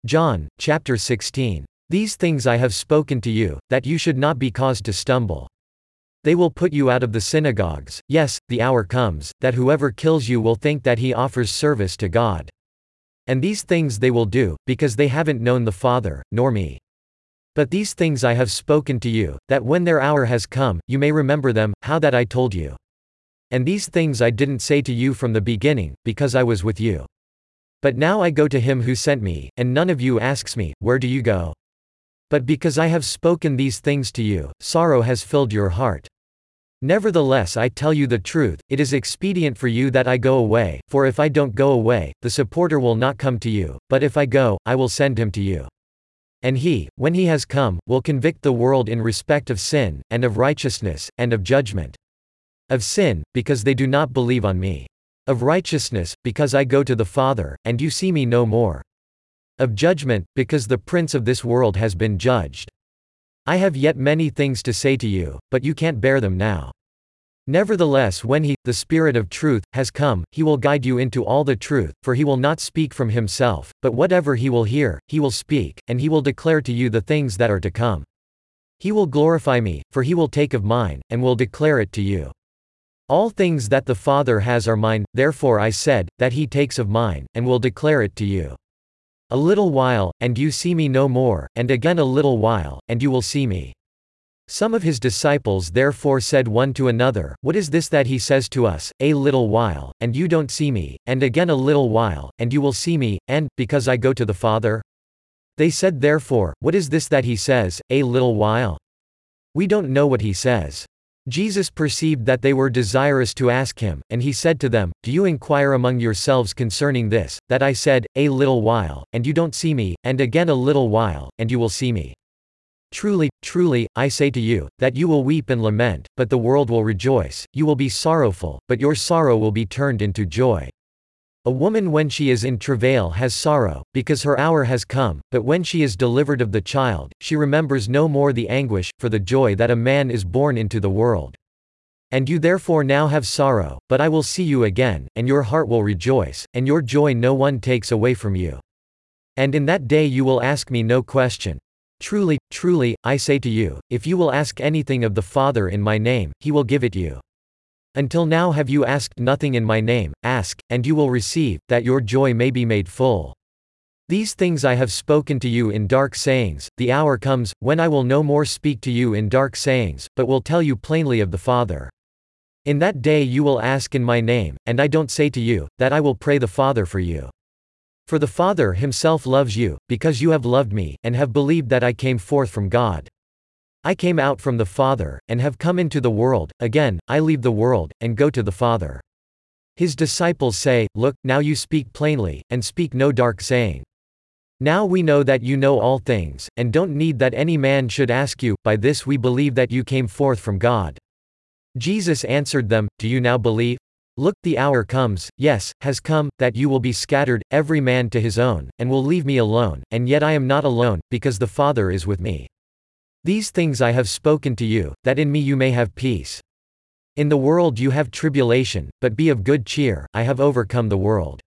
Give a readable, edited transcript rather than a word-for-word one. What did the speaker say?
John, chapter 16. These things I have spoken to you, that you should not be caused to stumble. They will put you out of the synagogues. Yes, the hour comes, that whoever kills you will think that he offers service to God. And these things they will do, because they haven't known the Father, nor me. But these things I have spoken to you, that when their hour has come, you may remember them, how that I told you. And these things I didn't say to you from the beginning, because I was with you. But now I go to him who sent me, and none of you asks me, where do you go? But because I have spoken these things to you, sorrow has filled your heart. Nevertheless I tell you the truth, it is expedient for you that I go away, for if I don't go away, the Supporter will not come to you, but if I go, I will send him to you. And he, when he has come, will convict the world in respect of sin, and of righteousness, and of judgment. Of sin, because they do not believe on me. Of righteousness, because I go to the Father, and you see me no more. Of judgment, because the prince of this world has been judged. I have yet many things to say to you, but you can't bear them now. Nevertheless when he, the Spirit of truth, has come, he will guide you into all the truth, for he will not speak from himself, but whatever he will hear, he will speak, and he will declare to you the things that are to come. He will glorify me, for he will take of mine, and will declare it to you. All things that the Father has are mine, therefore I said, that he takes of mine, and will declare it to you. A little while, and you see me no more, and again a little while, and you will see me. Some of his disciples therefore said one to another, What is this that he says to us, a little while, and you don't see me, and again a little while, and you will see me, and, because I go to the Father? They said therefore, What is this that he says, a little while? We don't know what he says. Jesus perceived that they were desirous to ask him, and he said to them, Do you inquire among yourselves concerning this, that I said, a little while, and you don't see me, and again a little while, and you will see me? Truly, truly, I say to you, that you will weep and lament, but the world will rejoice, you will be sorrowful, but your sorrow will be turned into joy. A woman when she is in travail has sorrow, because her hour has come, but when she is delivered of the child, she remembers no more the anguish, for the joy that a man is born into the world. And you therefore now have sorrow, but I will see you again, and your heart will rejoice, and your joy no one takes away from you. And in that day you will ask me no question. Truly, truly, I say to you, if you will ask anything of the Father in my name, he will give it you. Until now have you asked nothing in my name, ask, and you will receive, that your joy may be made full. These things I have spoken to you in dark sayings, the hour comes, when I will no more speak to you in dark sayings, but will tell you plainly of the Father. In that day you will ask in my name, and I don't say to you, that I will pray the Father for you. For the Father himself loves you, because you have loved me, and have believed that I came forth from God. I came out from the Father, and have come into the world, again, I leave the world, and go to the Father. His disciples say, Look, now you speak plainly, and speak no dark saying. Now we know that you know all things, and don't need that any man should ask you, by this we believe that you came forth from God. Jesus answered them, Do you now believe? Look, the hour comes, yes, has come, that you will be scattered, every man to his own, and will leave me alone, and yet I am not alone, because the Father is with me. These things I have spoken to you, that in me you may have peace. In the world you have tribulation, but be of good cheer, I have overcome the world.